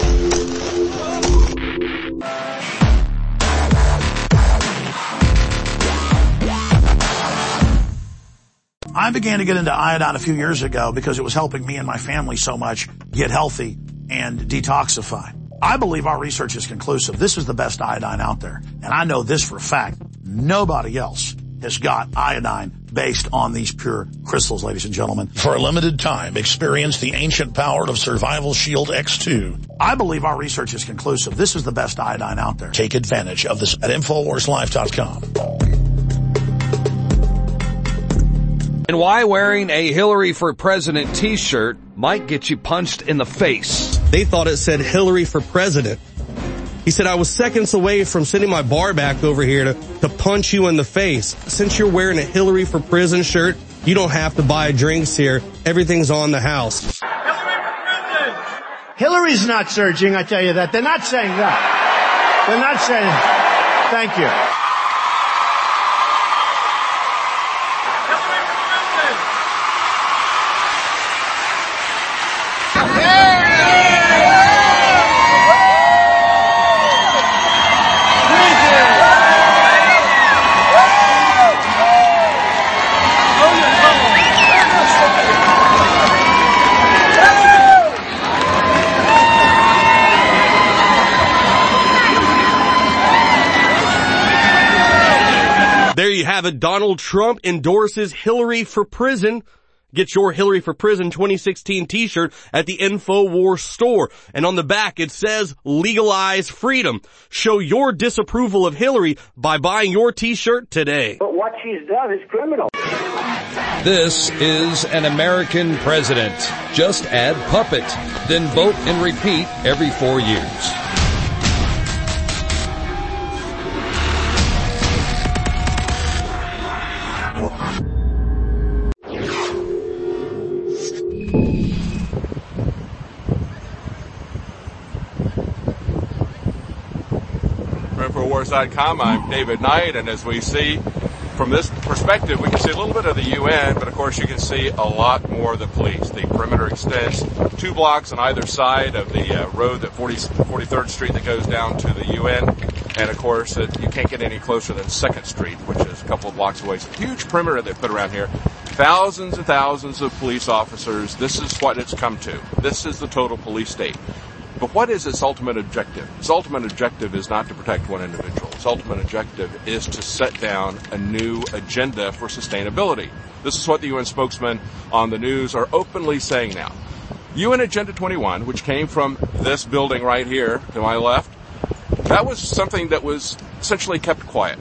I began to get into iodine a few years ago because it was helping me and my family so much get healthy and detoxify. I believe our research is conclusive. This is the best iodine out there. And I know this for a fact. Nobody else has got iodine based on these pure crystals, ladies and gentlemen. For a limited time, experience the ancient power of Survival Shield X2. I believe our research is conclusive. This is the best iodine out there. Take advantage of this at InfoWarsLife.com. And why wearing a Hillary for President t-shirt might get you punched in the face. They thought it said Hillary for President. He said, I was seconds away from sending my bar back over here to punch you in the face. Since you're wearing a Hillary for Prison shirt, you don't have to buy drinks here. Everything's on the house. Hillary's not surging, I tell you that. They're not saying that. They're not saying, thank you. There you have it. Donald Trump endorses Hillary for Prison. Get your Hillary for Prison 2016 t-shirt at the InfoWars store. And on the back it says, legalize freedom. Show your disapproval of Hillary by buying your t-shirt today. But what she's done is criminal. This is an American president. Just add puppet, then vote and repeat every 4 years. InfoWars.com. I'm David Knight, and as we see from this perspective, we can see a little bit of the UN, but of course you can see a lot more of the police. The perimeter extends 2 blocks on either side of the road, that 43rd Street that goes down to the UN, and of course you can't get any closer than 2nd Street, which is a couple of blocks away. It's a huge perimeter they put around here. Thousands and thousands of police officers. This is what it's come to. This is the total police state. But what is its ultimate objective? Its ultimate objective is not to protect one individual. Its ultimate objective is to set down a new agenda for sustainability. This is what the UN spokesmen on the news are openly saying now. UN Agenda 21, which came from this building right here to my left, that was something that was essentially kept quiet.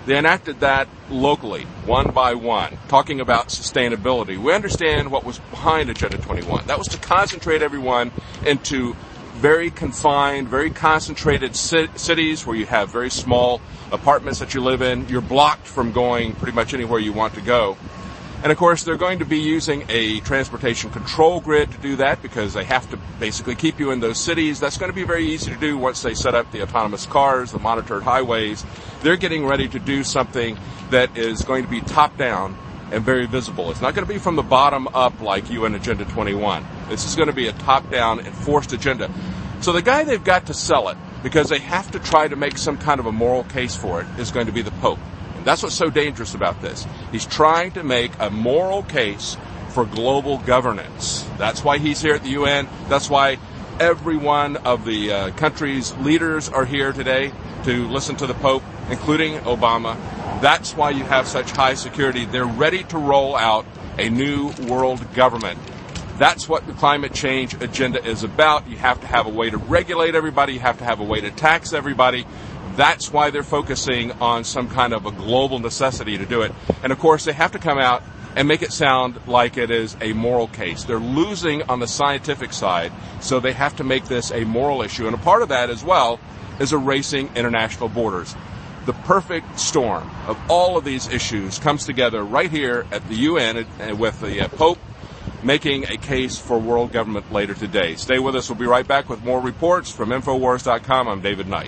They enacted that locally, one by one, talking about sustainability. We understand what was behind Agenda 21. That was to concentrate everyone into very confined, very concentrated cities where you have very small apartments that you live in. You're blocked from going pretty much anywhere you want to go. And of course, they're going to be using a transportation control grid to do that because they have to basically keep you in those cities. That's going to be very easy to do once they set up the autonomous cars, the monitored highways. They're getting ready to do something that is going to be top down and very visible. It's not going to be from the bottom up like UN Agenda 21. This is going to be a top down enforced agenda. So the guy they've got to sell it, because they have to try to make some kind of a moral case for it, is going to be the Pope. That's what's so dangerous about this. He's trying to make a moral case for global governance. That's why he's here at the UN. That's why every one of the country's leaders are here today to listen to the Pope, including Obama. That's why you have such high security. They're ready to roll out a new world government. That's what the climate change agenda is about. You have to have a way to regulate everybody. You have to have a way to tax everybody. That's why they're focusing on some kind of a global necessity to do it. And of course, they have to come out and make it sound like it is a moral case. They're losing on the scientific side, so they have to make this a moral issue. And a part of that as well is erasing international borders. The perfect storm of all of these issues comes together right here at the UN with the Pope making a case for world government later today. Stay with us. We'll be right back with more reports from Infowars.com. I'm David Knight.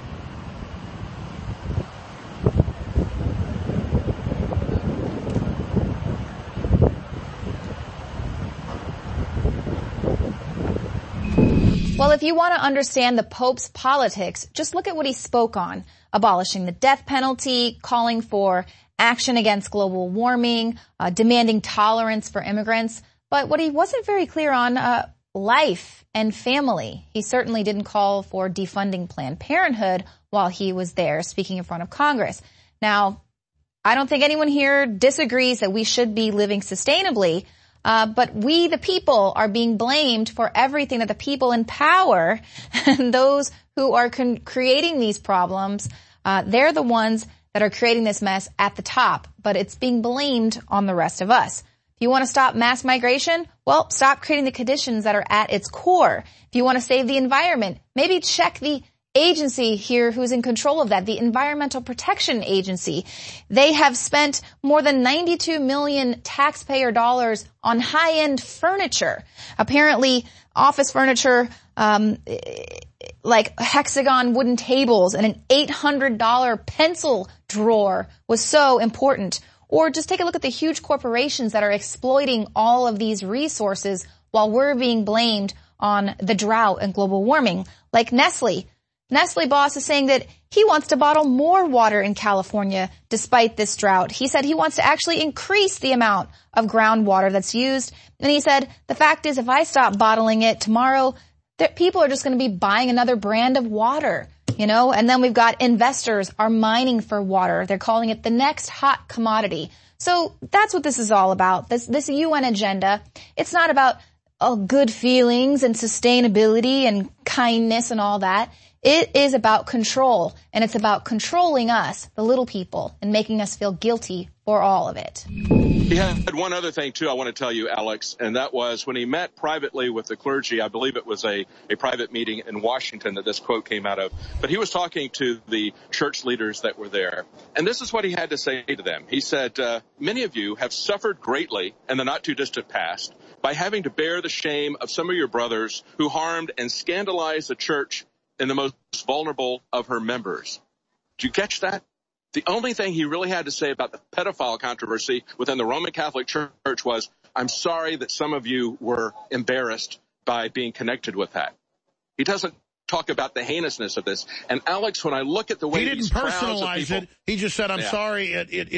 Well, if you want to understand the Pope's politics, just look at what he spoke on. Abolishing the death penalty, calling for action against global warming, demanding tolerance for immigrants. But what he wasn't very clear on, life and family. He certainly didn't call for defunding Planned Parenthood while he was there speaking in front of Congress. Now, I don't think anyone here disagrees that we should be living sustainably. But we, the people, are being blamed for everything that the people in power and those who are creating these problems, they're the ones that are creating this mess at the top. But it's being blamed on the rest of us. If you want to stop mass migration, well, stop creating the conditions that are at its core. If you want to save the environment, maybe check the agency here who's in control of that, the Environmental Protection Agency. They have spent more than 92 million taxpayer dollars on high-end furniture. Apparently, office furniture, like hexagon wooden tables and an $800 pencil drawer was so important. Or just take a look at the huge corporations that are exploiting all of these resources while we're being blamed on the drought and global warming, like Nestle. Nestle boss is saying that he wants to bottle more water in California despite this drought. He said he wants to actually increase the amount of groundwater that's used. And he said, the fact is, if I stop bottling it tomorrow, people are just going to be buying another brand of water, you know? And then we've got investors are mining for water. They're calling it the next hot commodity. So that's what this is all about. This UN agenda. It's not about good feelings and sustainability and kindness and all that. It is about control, and it's about controlling us, the little people, and making us feel guilty for all of it. He had one other thing, too, I want to tell you, Alex, and that was when he met privately with the clergy. I believe it was a private meeting in Washington that this quote came out of. But he was talking to the church leaders that were there, and this is what he had to say to them. He said, many of you have suffered greatly in the not-too-distant past by having to bear the shame of some of your brothers who harmed and scandalized the church in the most vulnerable of her members. Did you catch that? The only thing he really had to say about the pedophile controversy within the Roman Catholic Church was, I'm sorry that some of you were embarrassed by being connected with that. He doesn't talk about the heinousness of this. And Alex, when I look at the way he didn't personalize it, he just said, I'm sorry,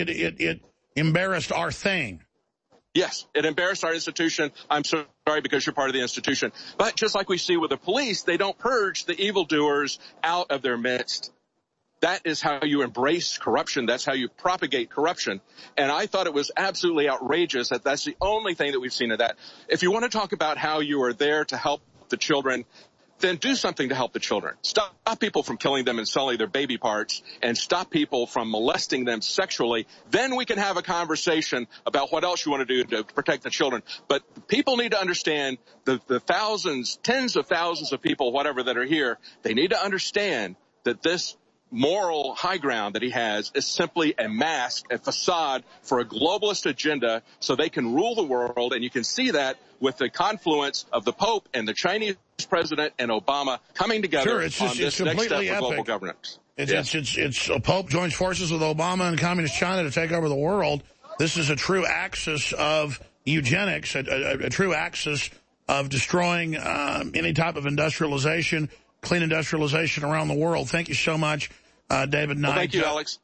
it embarrassed our thing. Yes, it embarrassed our institution. I'm sorry because you're part of the institution. But just like we see with the police, they don't purge the evildoers out of their midst. That is how you embrace corruption. That's how you propagate corruption. And I thought it was absolutely outrageous that that's the only thing that we've seen of that. If you want to talk about how you are there to help the children, then do something to help the children. Stop people from killing them and selling their baby parts, and stop people from molesting them sexually. Then we can have a conversation about what else you want to do to protect the children. But people need to understand the thousands, tens of thousands of people, whatever, that are here. They need to understand that this moral high ground that he has is simply a mask, a facade for a globalist agenda so they can rule the world. And you can see that with the confluence of the Pope and the Chinese president and Obama coming together on this next step of global governance. It's a Pope joins forces with Obama and Communist China to take over the world. This is a true axis of eugenics, a true axis of destroying any type of industrialization, clean industrialization around the world. Thank you so much, David Knight. Well, thank you, Alex.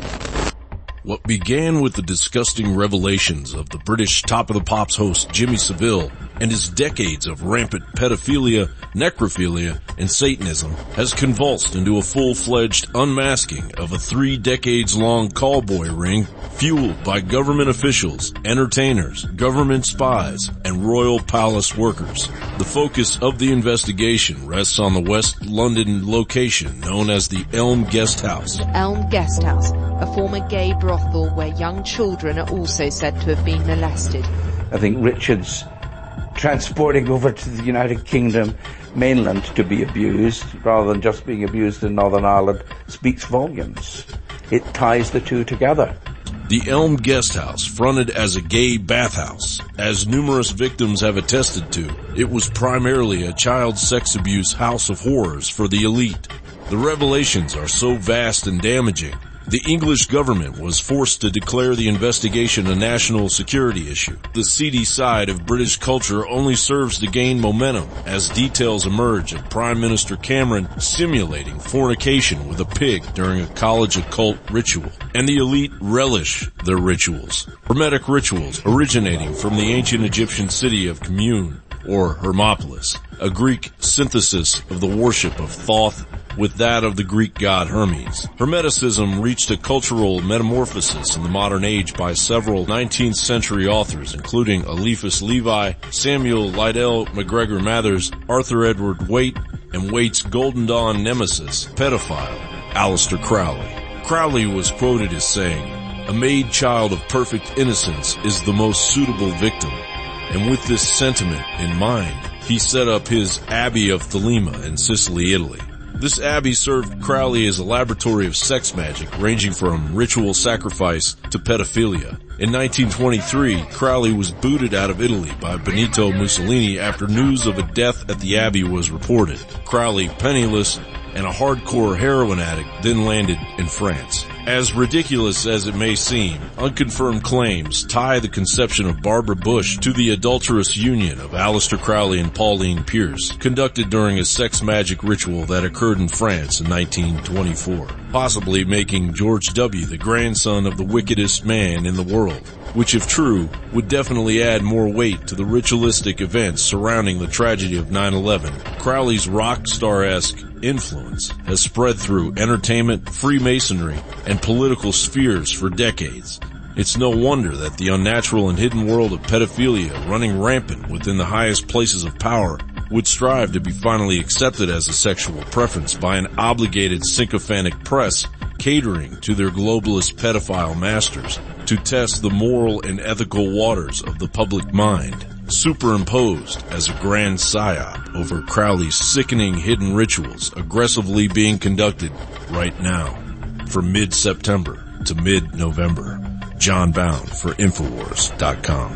What began with the disgusting revelations of the British Top of the Pops host Jimmy Savile and his decades of rampant pedophilia, necrophilia, and Satanism has convulsed into a full-fledged unmasking of a 3 decades-long callboy ring fueled by government officials, entertainers, government spies, and royal palace workers. The focus of the investigation rests on the West London location known as the Elm Guest House. The Elm Guest House, a former gay brothel where young children are also said to have been molested. I think Richard's transporting over to the United Kingdom mainland to be abused, rather than just being abused in Northern Ireland, speaks volumes. It ties the two together. The Elm Guest House, fronted as a gay bathhouse, as numerous victims have attested to, it was primarily a child sex abuse house of horrors for the elite. The revelations are so vast and damaging, the English government was forced to declare the investigation a national security issue. The seedy side of British culture only serves to gain momentum as details emerge of Prime Minister Cameron simulating fornication with a pig during a college occult ritual. And the elite relish their rituals. Hermetic rituals originating from the ancient Egyptian city of Khnum, or Hermopolis, a Greek synthesis of the worship of Thoth with that of the Greek god Hermes. Hermeticism reached a cultural metamorphosis in the modern age by several 19th century authors, including Eliphas Levi, Samuel Liddell MacGregor Mathers, Arthur Edward Waite, and Waite's Golden Dawn nemesis, pedophile, Aleister Crowley. Crowley was quoted as saying, "A made child of perfect innocence is the most suitable victim." And with this sentiment in mind, he set up his Abbey of Thelema in Sicily, Italy. This abbey served Crowley as a laboratory of sex magic, ranging from ritual sacrifice to pedophilia. In 1923, Crowley was booted out of Italy by Benito Mussolini after news of a death at the abbey was reported. Crowley, penniless and a hardcore heroin addict, then landed in France. As ridiculous as it may seem, unconfirmed claims tie the conception of Barbara Bush to the adulterous union of Aleister Crowley and Pauline Pierce, conducted during a sex magic ritual that occurred in France in 1924, possibly making George W. the grandson of the wickedest man in the world, which if true, would definitely add more weight to the ritualistic events surrounding the tragedy of 9/11. Crowley's rock star-esque influence has spread through entertainment, Freemasonry, and political spheres for decades. It's no wonder that the unnatural and hidden world of pedophilia running rampant within the highest places of power would strive to be finally accepted as a sexual preference by an obligated sycophantic press catering to their globalist pedophile masters to test the moral and ethical waters of the public mind, superimposed as a grand psyop over Crowley's sickening hidden rituals aggressively being conducted right now. From mid-September to mid-November. John Bound for Infowars.com.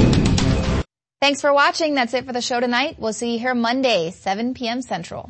Thanks for watching. That's it for the show tonight. We'll see you here Monday, 7 p.m. Central.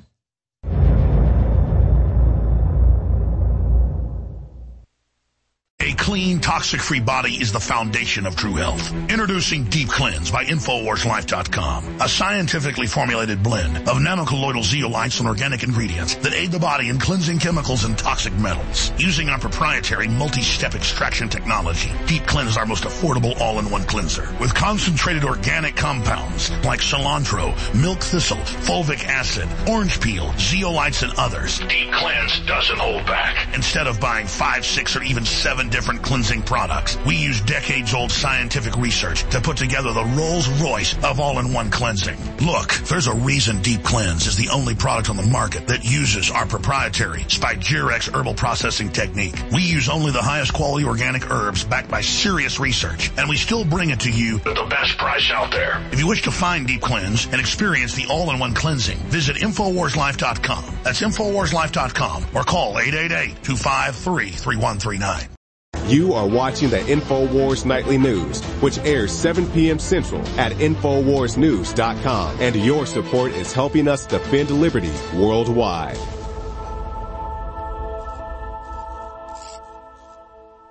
A clean, toxic-free body is the foundation of true health. Introducing Deep Cleanse by InfoWarsLife.com, a scientifically formulated blend of nanocolloidal zeolites and organic ingredients that aid the body in cleansing chemicals and toxic metals. Using our proprietary multi-step extraction technology, Deep Cleanse is our most affordable all-in-one cleanser. With concentrated organic compounds like cilantro, milk thistle, fulvic acid, orange peel, zeolites, and others, Deep Cleanse doesn't hold back. Instead of buying 5, 6, or even 7 different cleansing products. We use decades-old scientific research to put together the Rolls-Royce of all-in-one cleansing. Look, there's a reason Deep Cleanse is the only product on the market that uses our proprietary Spigyrex herbal processing technique. We use only the highest quality organic herbs backed by serious research, and we still bring it to you at the best price out there. If you wish to find Deep Cleanse and experience the all-in-one cleansing, visit InfoWarsLife.com. That's InfoWarsLife.com or call 888-253-3139. You are watching the InfoWars Nightly News, which airs 7 p.m. Central at InfoWarsNews.com. And your support is helping us defend liberty worldwide.